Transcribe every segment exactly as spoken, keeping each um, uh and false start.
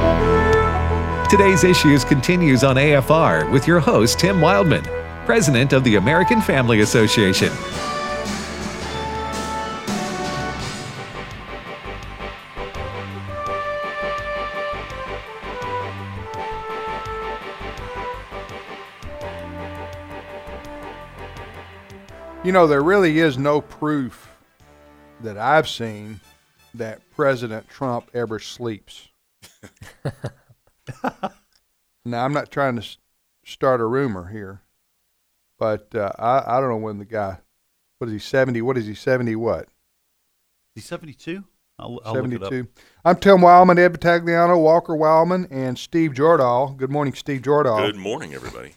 Today's Issues continues on A F R with your host, Tim Wildman, President of the American Family Association. You know, there really is no proof that I've seen that President Trump ever sleeps. Now, I'm not trying to s- start a rumor here, but uh, I, I don't know when the guy, what is he, seventy? What is he, seventy what? Is he seventy-two? I'll, I'll look it up. seventy-two. I'm Tim Wildman, Ed Battagliano, Walker Wildman, and Steve Jordahl. Good morning, Steve Jordahl. Good morning, everybody.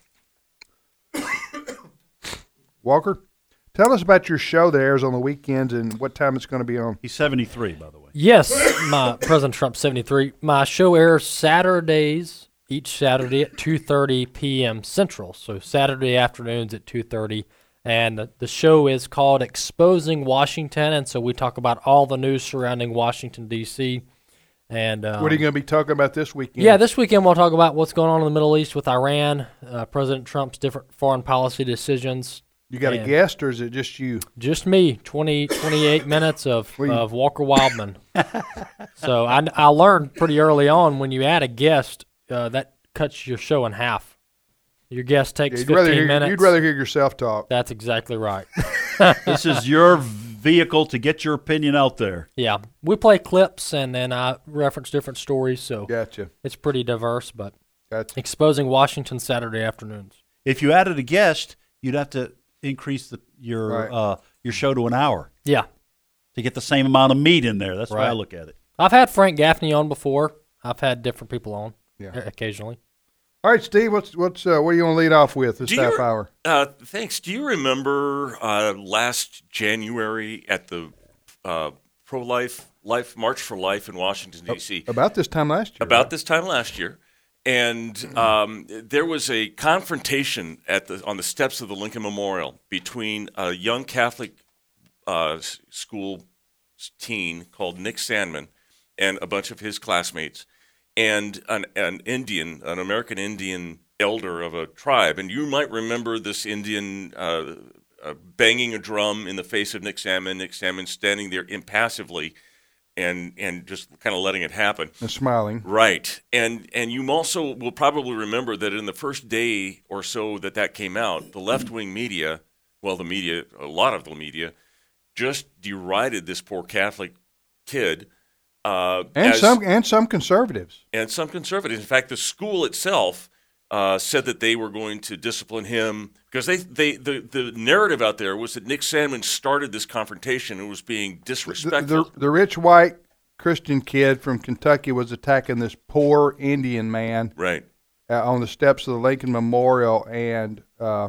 Walker, tell us about your show that airs on the weekends and what time it's going to be on. He's seventy-three, by the way. Yes, my President Trump seventy-three. My show airs Saturdays, each Saturday at two thirty p.m. Central. So Saturday afternoons at two thirty. And the, the show is called Exposing Washington. And so we talk about all the news surrounding Washington, D C And um, What are you going to be talking about this weekend? Yeah, this weekend we'll talk about what's going on in the Middle East with Iran, uh, President Trump's different foreign policy decisions. You got a and guest, or is it just you? Just me, twenty, twenty-eight minutes of, of Walker Wildman. So I, I learned pretty early on when you add a guest, uh, that cuts your show in half. Your guest takes You'd rather, fifteen hear, minutes. you'd rather hear yourself talk. That's exactly right. This is your vehicle to get your opinion out there. Yeah. We play clips, and then I reference different stories, so Gotcha. it's pretty diverse, but Gotcha. Exposing Washington Saturday afternoons. If you added a guest, you'd have to increase the, your Right. uh, your show to an hour Yeah. to get the same amount of meat in there. That's the way I Right. look at it. I've had Frank Gaffney on before. I've had different people on Yeah. uh, occasionally. All right, Steve, what's what's uh, what do you want to lead off with this Do you- half hour? Uh, thanks. Do you remember uh, last January at the uh, pro-life life March for Life in Washington, D C? About this time last year. About right? this time last year. And um, there was a confrontation at the on the steps of the Lincoln Memorial between a young Catholic uh, s- school teen called Nick Sandman and a bunch of his classmates, and an, an Indian, an American Indian elder of a tribe. And you might remember this Indian uh, uh, banging a drum in the face of Nick Sandman, Nick Sandman standing there impassively and and just kind of letting it happen. And smiling. Right. And and you also will probably remember that in the first day or so that that came out, the left-wing media, well, the media, a lot of the media, just derided this poor Catholic kid. Uh, And as- some and some conservatives. and some conservatives. In fact, the school itself uh, said that they were going to discipline him because they, they the, the narrative out there was that Nick Sandman started this confrontation and was being The, disrespectful. the, the rich white Christian kid from Kentucky was attacking this poor Indian man right. uh, on the steps of the Lincoln Memorial and uh,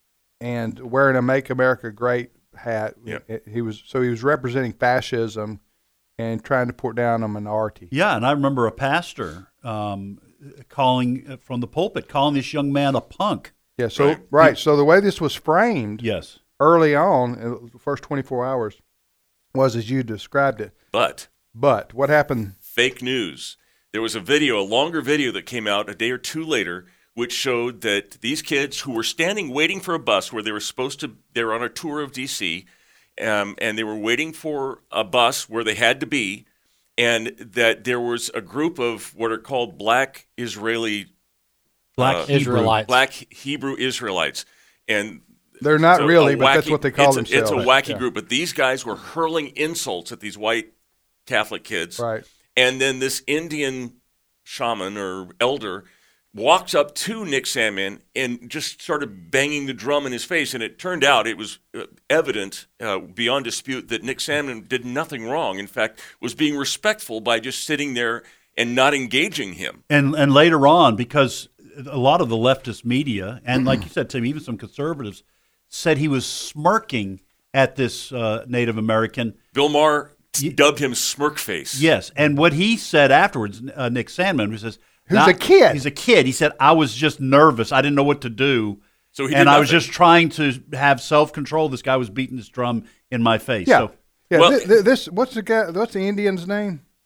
and wearing a "Make America Great" hat. Yep. He was so he was representing fascism and trying to put down a minority. Yeah, and I remember a pastor um, calling from the pulpit, calling this young man a punk. Yeah. So Right. right. So the way this was framed Yes. early on, in the first twenty-four hours, was as you described it. But But what happened? fake news. There was a video, a longer video that came out a day or two later, which showed that these kids who were standing waiting for a bus where they were supposed to, they were on a tour of D C, um, and they were waiting for a bus where they had to be, and that there was a group of what are called black Israeli, Black Uh, Hebrew. Israelites. black Hebrew Israelites. And They're not so really, a but that's wacky- what they call it's a, themselves. It's a wacky Yeah. group, but these guys were hurling insults at these white Catholic kids. Right. And then this Indian shaman or elder walks up to Nick Sandman and just started banging the drum in his face. And it turned out it was uh, evident, uh, beyond dispute, that Nick Sandman did nothing wrong. In fact, was being respectful by just sitting there and not engaging him. And and later on, because a lot of the leftist media, and like you said, Tim, even some conservatives, said he was smirking at this uh, Native American. Bill Maher Ye- dubbed him Smirk Face. Yes, and what he said afterwards, uh, Nick Sandman, he says, Who's "Now- a kid." He's a kid. He said, I was just nervous. I didn't know what to do. So he did and I was nothing. just trying to have self-control. This guy was beating this drum in my face. Yeah. So Yeah. Well- thi- thi- this what's the guy? What's the Indian's name?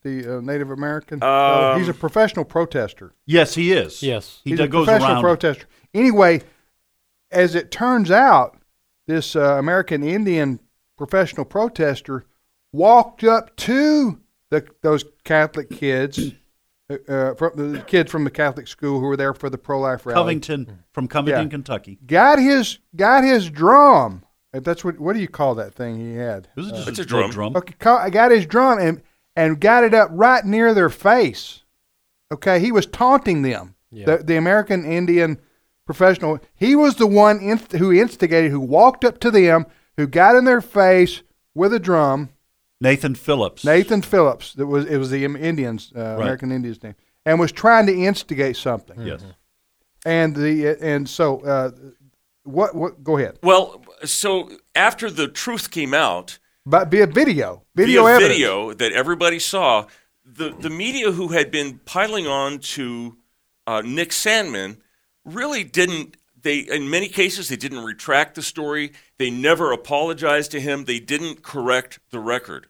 the uh, Native American? Um, Uh, he's a professional protester. Yes, he is. Yes. he He's d- a goes professional around. protester. Anyway, as it turns out, this uh, American Indian professional protester walked up to the, those Catholic kids, uh, from the kids from the Catholic school who were there for the pro-life rally. Covington from Covington, Yeah. Kentucky. Got his got his drum. If that's what what do you call that thing he had? This is just It's a little drum. Okay, ca- I got his drum and and got it up right near their face. Okay, he was taunting them. Yeah. The the American Indian professional. He was the one inst- who instigated, who walked up to them, who got in their face with a drum. Nathan Phillips. Nathan Phillips. That was it was the Indians, uh, American Indians name, and was trying to instigate something. Yes. And the and so uh, what what? Go ahead. Well, so after the truth came out, But be a video, video via evidence. video that everybody saw, the the media who had been piling on to uh, Nick Sandmann really didn't. They in many cases they didn't retract the story. They never apologized to him. They didn't correct the record.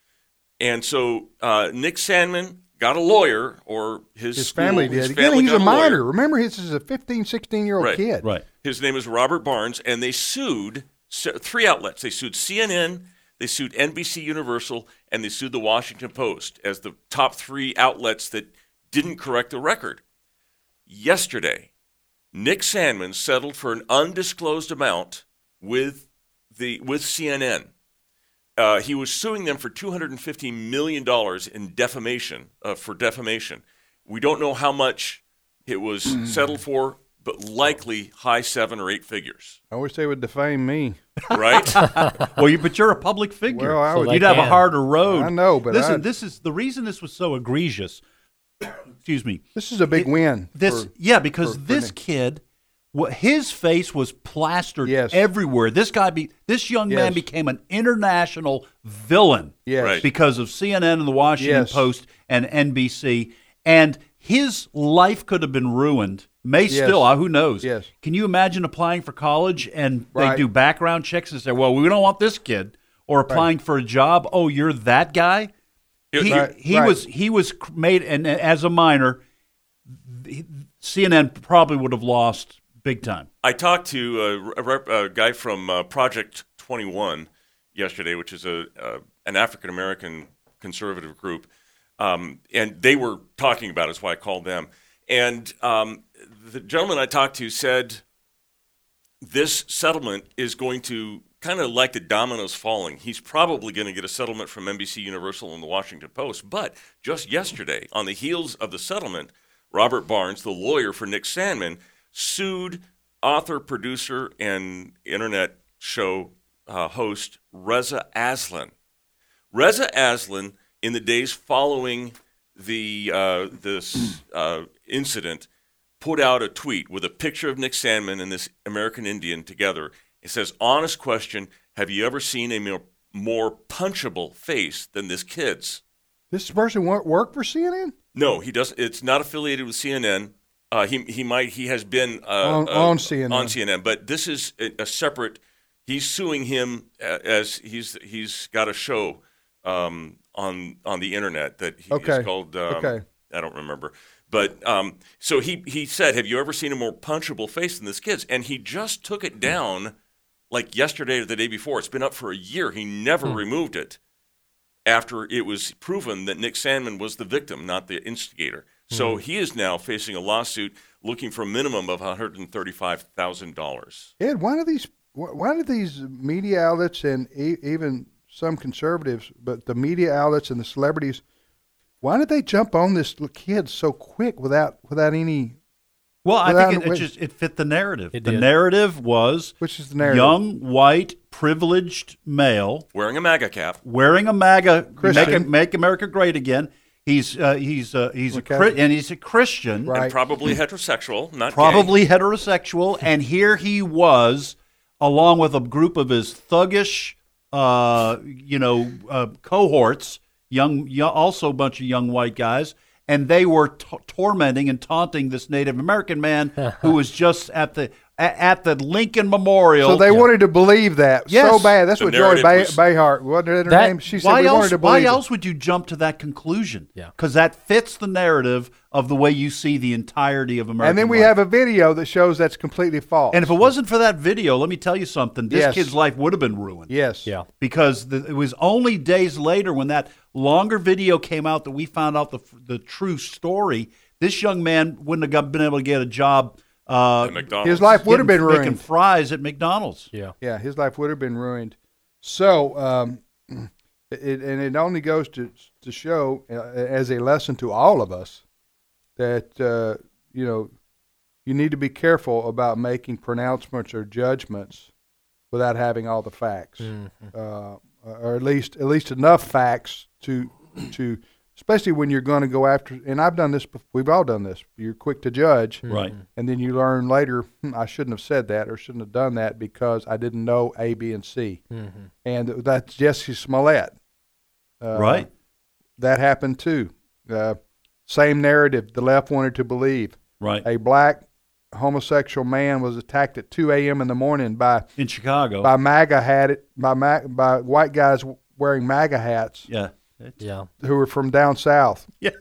And so uh, Nick Sandmann got a lawyer, or his His school, family did. His Again, family he's got a lawyer. minor. Remember, this is a fifteen, sixteen-year-old Right. kid. Right. His name is Robert Barnes, and they sued se- three outlets. They sued C N N, they sued N B C Universal, and they sued the Washington Post as the top three outlets that didn't correct the record. Yesterday, Nick Sandmann settled for an undisclosed amount with the with C N N. Uh, he was suing them for two hundred fifty million dollars in defamation, uh, for defamation. We don't know how much it was settled for, but likely high seven or eight figures, I wish they would defame me. right? Well, you, but you're a public figure. Well, I So would. they You'd have a can. harder road. I know, but listen, I- this is the reason this was so egregious. Excuse me. This is a big win. This, for- yeah, because for- for this Nick. kid, wha- his face was plastered Yes. everywhere. This guy, be this young man Yes. became an international villain Yes. Right. because of C N N and the Washington Yes. Post and N B C, and his life could have been ruined. May Yes. still, uh, who knows? Yes. Can you imagine applying for college and they Right. do background checks and say, "Well, we don't want this kid," or applying for a job? Oh, you're that guy. He, Right, he right. was he was cr- made, and as a minor, the- C N N probably would have lost big time. I talked to a, rep- a guy from uh, Project twenty-one yesterday, which is a uh, an African American conservative group, um, and they were talking about it. That's why I called them. And um, the gentleman I talked to said this settlement is going to kind of like the dominoes falling. He's probably going to get a settlement from N B C Universal and the Washington Post. But just yesterday, on the heels of the settlement, Robert Barnes, the lawyer for Nick Sandmann, sued author, producer, and internet show uh, host Reza Aslan. Reza Aslan, in the days following the uh, this uh, incident, put out a tweet with a picture of Nick Sandmann and this American Indian together. It says, "Honest question, have you ever seen a more, more punchable face than this kid's?" This person won't work for C N N? No, he doesn't. It's not affiliated with C N N. Uh, he he might he has been uh, On- uh, on C N N. on C N N, but this is a, a separate. He's suing him uh, as he's he's got a show um, on on the internet that he, Okay. is called. Um, Okay. I don't remember, but um, so he he said, "Have you ever seen a more punchable face than this kid's?" And he just took it down like yesterday or the day before. It's been up for a year. He never Hmm. removed it after it was proven that Nick Sandmann was the victim, not the instigator. So he is now facing a lawsuit looking for a minimum of one hundred thirty-five thousand dollars. Ed, why do these wh- why do these media outlets and e- even some conservatives, but the media outlets and the celebrities, why did they jump on this little kid so quick without without any? Well, I Without- think it, it wait. just it fit the narrative. It the did. narrative was Which is the narrative? young, white, privileged male Wearing a MAGA cap. wearing a MAGA, make, Christian. make America great again. He's uh, he's uh, he's a Okay. Chri- and he's a Christian, Right. And probably heterosexual, not gay. probably heterosexual, and here he was, along with a group of his thuggish, uh, you know, uh, cohorts, young, young, also a bunch of young white guys, and they were t- tormenting and taunting this Native American man who was just at the at, at the Lincoln Memorial. So they wanted to believe that Yes. so bad. That's The what Joy narrative Bay- was- Behart, what her That- name? She said why we else? wanted to Why believe it. else would you jump to that conclusion? Yeah. because that fits the narrative of the way you see the entirety of American. And then we life. have a video that shows that's completely false. And if it wasn't for that video, let me tell you something. This Yes. kid's life would have been ruined. yes, Yeah. Because the, it was only days later when that longer video came out that we found out the the true story. This young man wouldn't have got, been able to get a job. Uh, At McDonald's. his life would have been getting- making ruined. fries at McDonald's. Yeah. Yeah, his life would have been ruined. So, um, it, and it only goes to to show uh, as a lesson to all of us that uh, you know you need to be careful about making pronouncements or judgments without having all the facts, uh, or at least at least enough facts to to especially when you're going to go after. And I've done this. bef- We've all done this. You're quick to judge, Right. and then you learn later, hmm, I shouldn't have said that or shouldn't have done that because I didn't know A, B, and C. Mm-hmm. And that's Jesse Smollett. Uh, Right. That happened too. Uh, same narrative the left wanted to believe. Right. A black homosexual man was attacked at two a.m. in the morning by In Chicago. by MAGA hat it by Ma- by white guys wearing MAGA hats yeah. Yeah. who were from down south. Yeah.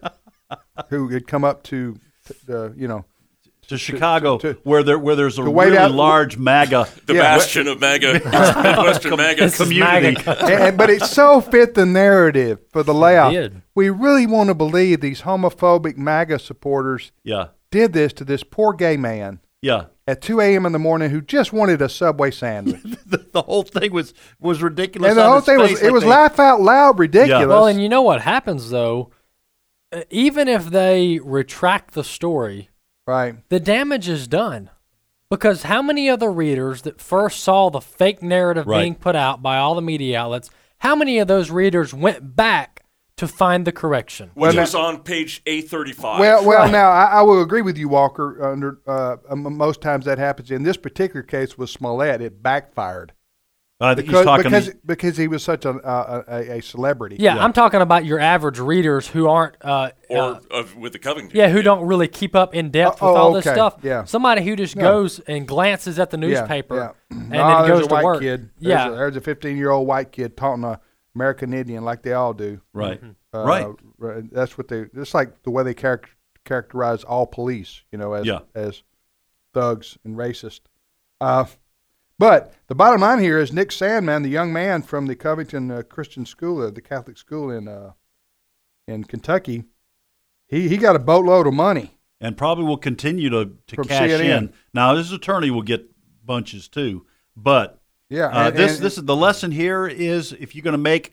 Who had come up to, uh, you know, To Chicago, to- where there where there's a to wait really out- large MAGA the Yeah. bastion of MAGA, Midwestern MAGA. This is community. MAGA. and, and- but it so fit the narrative for the layout. did. We really want to believe these homophobic MAGA supporters Yeah. did this to this poor gay man Yeah. at two a.m. in the morning who just wanted a Subway sandwich. The, the whole thing was was ridiculous. and the on whole its thing was, face, it like was they- laugh out loud ridiculous. Well, and you know what happens though? Uh, Even if they retract the story, right. the damage is done. Because how many other readers that first saw the fake narrative Right. being put out by all the media outlets, how many of those readers went back to find the correction? Which Well, was on page A thirty-five. Well, well. Now I, I will agree with you, Walker. Under uh, um, most times that happens. In this particular case with Smollett, it backfired I think because he's talking. because, because he was such a a, a, a celebrity. Yeah, Yeah. I'm talking about your average readers who aren't, uh, or uh, of, with the Covington. yeah, who don't really keep up in depth Oh, with oh, all this okay, stuff. yeah. Somebody who just No. goes and glances at the Yeah, newspaper yeah. and No, then there's goes a to white work. kid. There's Yeah, a, there's a fifteen-year-old white kid taunting a American Indian like they all do. right. Uh, Right. right. That's what they. It's like the way they charac- characterize all police, you know, as Yeah. as thugs and racist. Uh, but the bottom line here is Nick Sandman, the young man from the Covington uh, Christian School, uh, the Catholic school in uh, in Kentucky. He he got a boatload of money. And probably will continue to, to From cash C N N. in. Now, his attorney will get bunches too. But Yeah, uh, and- this and- this is the lesson here is if you're going to make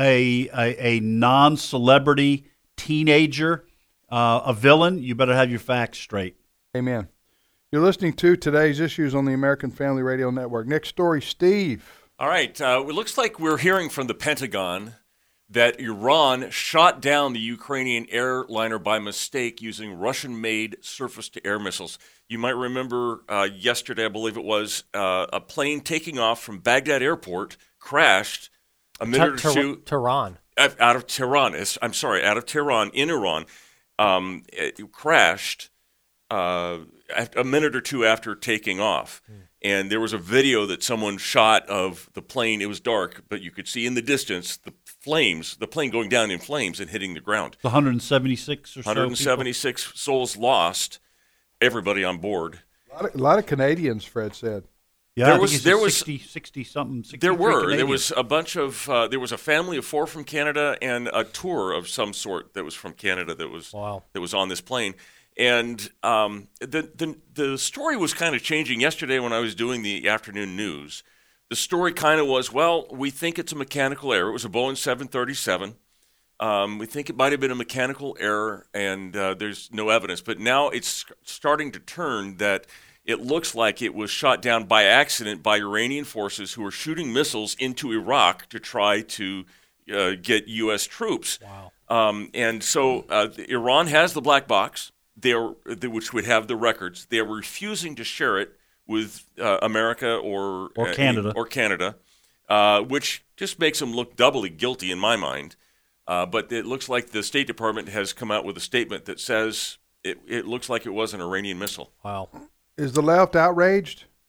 a a, a non-celebrity teenager uh, a villain, you better have your facts straight. Amen. You're listening to today's issues on the American Family Radio Network. Next story, Steve. All right. Uh, it looks like we're hearing from the Pentagon that Iran shot down the Ukrainian airliner by mistake using Russian-made surface-to-air missiles. You might remember uh, yesterday, I believe it was, uh, a plane taking off from Baghdad Airport crashed a minute Te- or Te- two Tehran. out out of Tehran. It's- I'm sorry, out of Tehran in Iran. Um, it crashed uh, at- a minute or two after taking off. And there was a video that someone shot of the plane. It was dark, but you could see in the distance the flames, the plane going down in flames and hitting the ground. The one hundred seventy-six or so one hundred seventy-six souls lost, everybody on board. A lot of, a lot of Canadians, Fred said. Yeah, There I think was- it's there a was- sixty, sixty something. There sixty-three were. There Canadians. was a bunch of, uh, there was a family of four from Canada and a tour of some sort that was from Canada that was Wow. that was on this plane. And um, the, the the story was kind of changing yesterday when I was doing the afternoon news. The story kind of was, well, we think it's a mechanical error. It was a Boeing seven thirty-seven. Um, we think it might have been a mechanical error, and uh, there's no evidence. But now it's starting to turn that it looks like it was shot down by accident by Iranian forces who were shooting missiles into Iraq to try to uh, get U S troops. Wow. Um, and so uh, Iran has the black box, they are, which would have the records. They are refusing to share it with uh, America or Or uh, Canada. or Canada, uh, which just makes them look doubly guilty in my mind. Uh, but it looks like the State Department has come out with a statement that says it, it looks like it was an Iranian missile. Wow. Is the left outraged?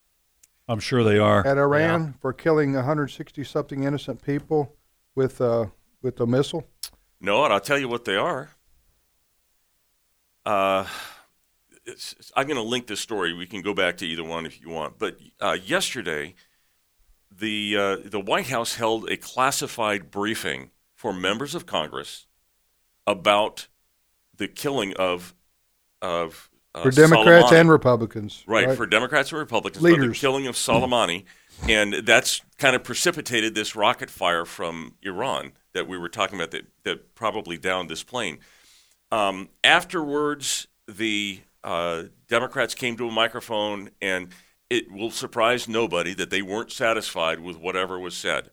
I'm sure they are. at Iran for killing one hundred sixty something innocent people with uh, with a missile? No, and I'll tell you what they are. Uh, it's, it's- I'm going to link this story. We can go back to either one if you want. But uh, yesterday, the uh, the White House held a classified briefing for members of Congress about the killing of of uh, For Democrats Soleimani. and Republicans. Right, for Democrats and Republicans, about the Leaders. killing of Soleimani, and that's kind of precipitated this rocket fire from Iran that we were talking about that, that probably downed this plane. Um, afterwards, the uh, Democrats came to a microphone, and it will surprise nobody that they weren't satisfied with whatever was said.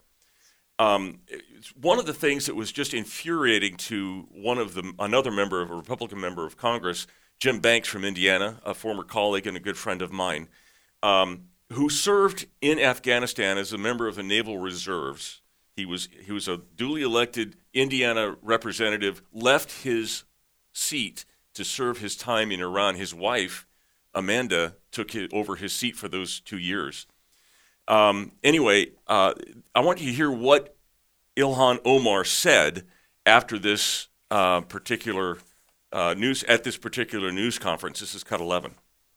Um, it's one of the things that was just infuriating to one of the another member of a Republican member of Congress, Jim Banks from Indiana, a former colleague and a good friend of mine, um, who served in Afghanistan as a member of the Naval Reserves. He was he was a duly elected Indiana representative, left his seat to serve his time in Iran. His wife, Amanda, took his, over his seat for those two years. Um, anyway, uh, I want you to hear what Ilhan Omar said after this uh, particular uh, news at this particular news conference. This is cut eleven.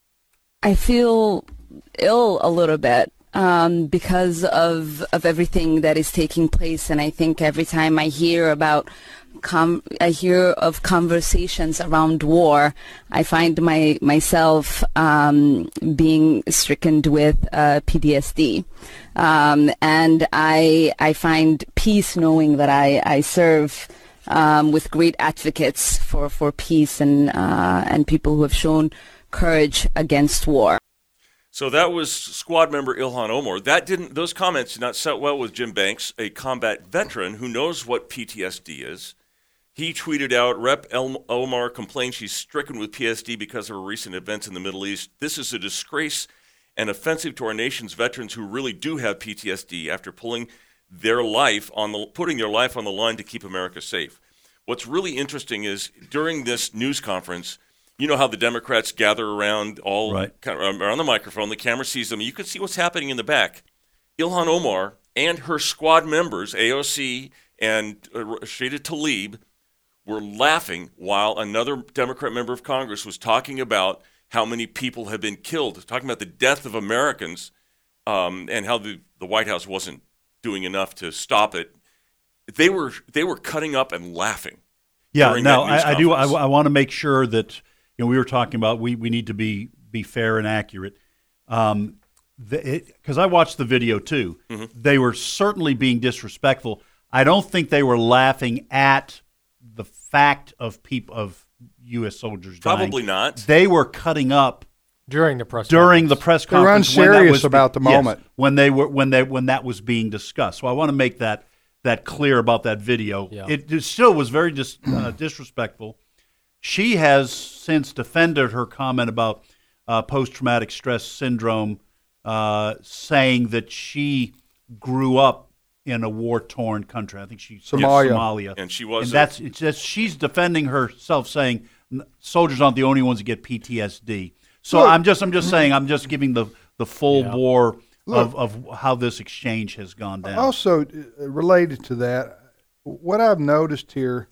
I feel ill a little bit um, because of of everything that is taking place, and I think every time I hear about com- I hear of conversations around war, I find my myself um, being stricken with uh, P T S D, um, and I I find peace knowing that I I serve um, with great advocates for for peace and uh, and people who have shown courage against war. So that was squad member Ilhan Omar. That didn't; those comments did not set well with Jim Banks, a combat veteran who knows what P T S D is. He tweeted out, Rep El- Omar complains she's stricken with P T S D because of recent events in the Middle East. This is a disgrace and offensive to our nation's veterans who really do have P T S D after pulling their life on the putting their life on the line to keep America safe. What's really interesting is during this news conference, you know how the Democrats gather around all Right. kind of around the microphone. The camera sees them. You can see what's happening in the back. Ilhan Omar and her squad members, A O C and uh, Rashida Tlaib, were laughing while another Democrat member of Congress was talking about how many people have been killed, talking about the death of Americans, um, and how the, the White House wasn't doing enough to stop it. They were they were cutting up and laughing. Yeah, during now that news I, I do. I, conference. I want to make sure that you know we were talking about we, we need to be be fair and accurate. Um, because I watched the video too. Mm-hmm. They were certainly being disrespectful. I don't think they were laughing at the fact of people of U S soldiers dying. Probably not. They were cutting up during the press during the conference. press They were conference. when that unserious was about the yes, moment. when they were when they when that was being discussed. So I want to make that that clear about that video. Yeah. It, it still was very dis, uh, disrespectful. She has since defended her comment about uh, post-traumatic stress syndrome, uh, saying that she grew up in a war-torn country. I think she Somalia. Somalia, And she was And a- that's it's just she's defending herself, saying "N- soldiers aren't the only ones that get P T S D. So Look. I'm just I'm just saying I'm just giving the the full Yeah. bore Look. of, of how this exchange has gone down. Also, uh, related to that, what I've noticed here,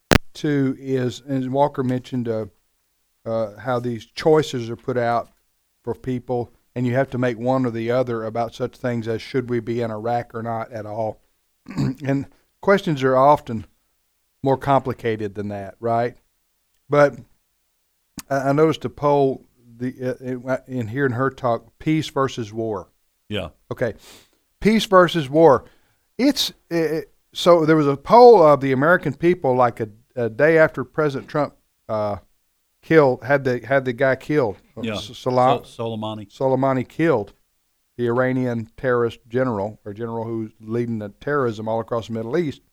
too, is, and Walker mentioned uh, uh, how these choices are put out for people, and you have to make one or the other about such things as should we be in Iraq or not at all. And questions are often more complicated than that, right? But I I noticed a poll the uh, in hearing her talk, peace versus war. yeah. Okay, peace versus war. It's it, so there was a poll of the American people like a, a day after President Trump uh, killed had the had the guy killed. Yeah. S- Salam, Sol- Soleimani. Soleimani killed the Iranian terrorist general or general who's leading the terrorism all across the Middle East.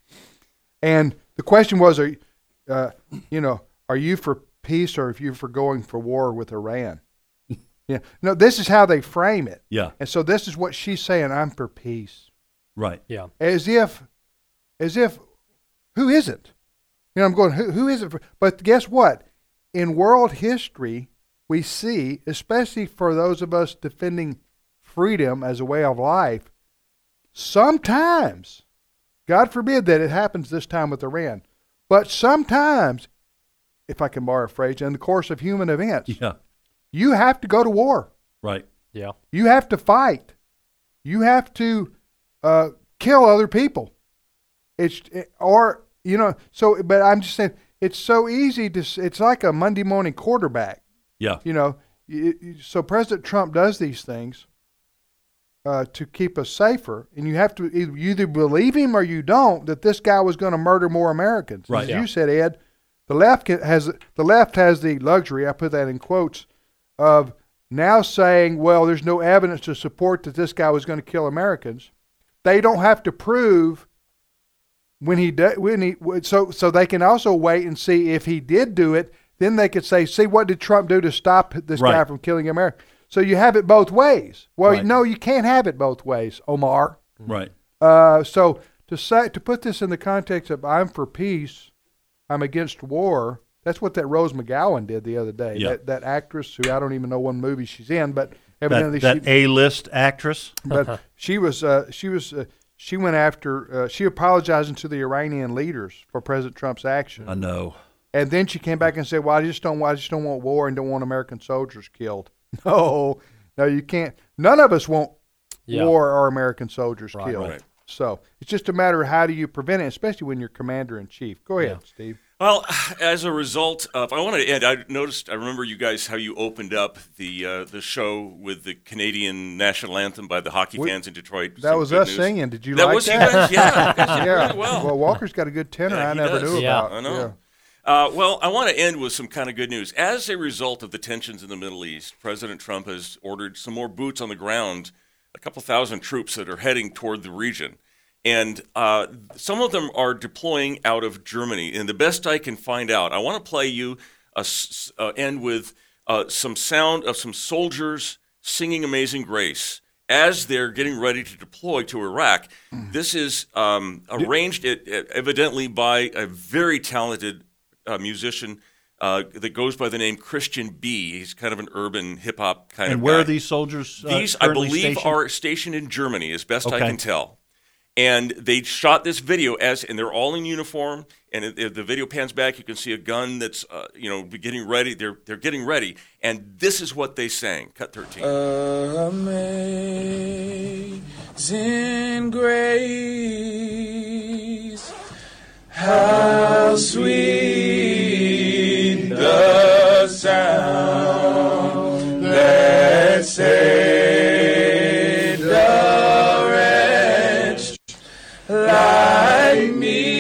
And the question was, are uh, you know, are you for peace or are you for going for war with Iran? Yeah. No, this is how they frame it. Yeah. And so this is what she's saying, I'm for peace. Right. Yeah. As if, as if, who isn't? You know, I'm going, who, who isn't? For, but guess what? In world history, we see, especially for those of us defending freedom as a way of life, sometimes, God forbid that it happens this time with Iran, but sometimes, if I can borrow a phrase, in the course of human events, Yeah. you have to go to war. Right. Yeah. You have to fight. You have to uh, kill other people. It's or you know. So, but I'm just saying, it's so easy to. It's like a Monday morning quarterback. Yeah. You know. It, it, so President Trump does these things uh, to keep us safer, and you have to either, you either believe him or you don't that this guy was going to murder more Americans. Right. As Yeah. you said, Ed, the left can- has the left has the luxury. I put that in quotes of now saying, well, there's no evidence to support that this guy was going to kill Americans. They don't have to prove when he did, when he, so, so they can also wait and see if he did do it. Then they could say, see, what did Trump do to stop this Right. guy from killing America? So you have it both ways. Well, Right. no, you can't have it both ways, Omar. Right. Uh, so to say, to put this in the context of I'm for peace, I'm against war, that's what that Rose McGowan did the other day. Yeah. That that actress who I don't even know what movie she's in, but That, evidently that she A-list actress. but she was uh, she was uh, she went after uh, she apologizing to the Iranian leaders for President Trump's action, I know. and then she came back and said, "Well, I just don't I just don't want war and don't want American soldiers killed." No, no, you can't. None of us want Yeah. war or American soldiers Right. killed. Right. So it's just a matter of how do you prevent it, especially when you're commander in chief. Go ahead, Yeah. Steve. Well, as a result of, I wanted to end. I noticed, I remember you guys how you opened up the uh, the show with the Canadian national anthem by the hockey We- fans in Detroit. That Some was good us news. singing. Did you That like was that? you guys, yeah, you guys did yeah. really well. Well, Walker's got a good tenor. Yeah, I he never does. knew Yeah. about. I know. Yeah. Uh, well, I want to end with some kind of good news. As a result of the tensions in the Middle East, President Trump has ordered some more boots on the ground, a couple thousand troops that are heading toward the region. And uh, some of them are deploying out of Germany. And the best I can find out, I want to play you a s- uh, end with uh, some sound of some soldiers singing Amazing Grace as they're getting ready to deploy to Iraq. This is um, arranged it, it, evidently by a very talented uh, musician uh, that goes by the name Christian B. He's kind of an urban hip-hop kind And of where guy. are these soldiers? Uh, These, I currently believe, stationed? are stationed in Germany, as best I Okay. can tell. And they shot this video as, and they're all in uniform. And if if the video pans back, you can see a gun that's, uh, you know, getting ready. They're they're getting ready, and this is what they sang. Cut thirteen. Amazing grace, how sweet the sound that saved a wretch like me.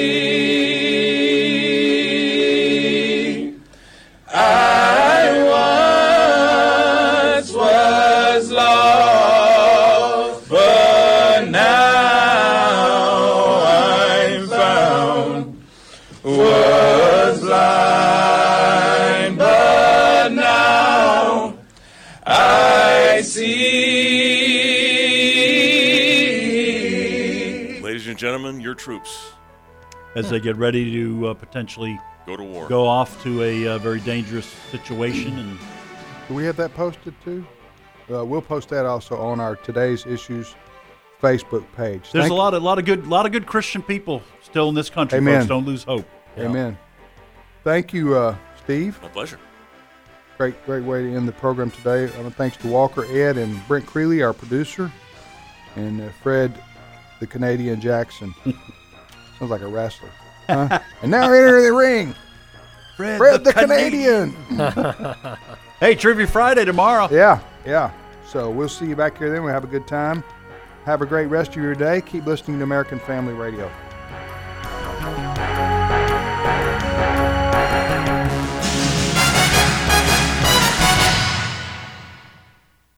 I once was lost, but now I'm found. Was blind, but now I see. Ladies and gentlemen, your troops As they get ready to uh, potentially go to war. go off to a uh, very dangerous situation. And Do we have that posted too? Uh, we'll post that also on our Today's Issues Facebook page. there's Thank a lot, a lot of good, lot of good Christian people still in this country. Amen. Folks, don't lose hope. Amen. Thank you, uh, Steve. My pleasure. Great, great way to end the program today. Uh, thanks to Walker, Ed, and Brent Creeley, our producer, and uh, Fred, the Canadian Jackson. Sounds like a wrestler. Huh? And now enter the ring, Fred, Fred the, Canadian. Hey, Trivia Friday tomorrow. Yeah, yeah. So we'll see you back here then. We'll have a good time. Have a great rest of your day. Keep listening to American Family Radio.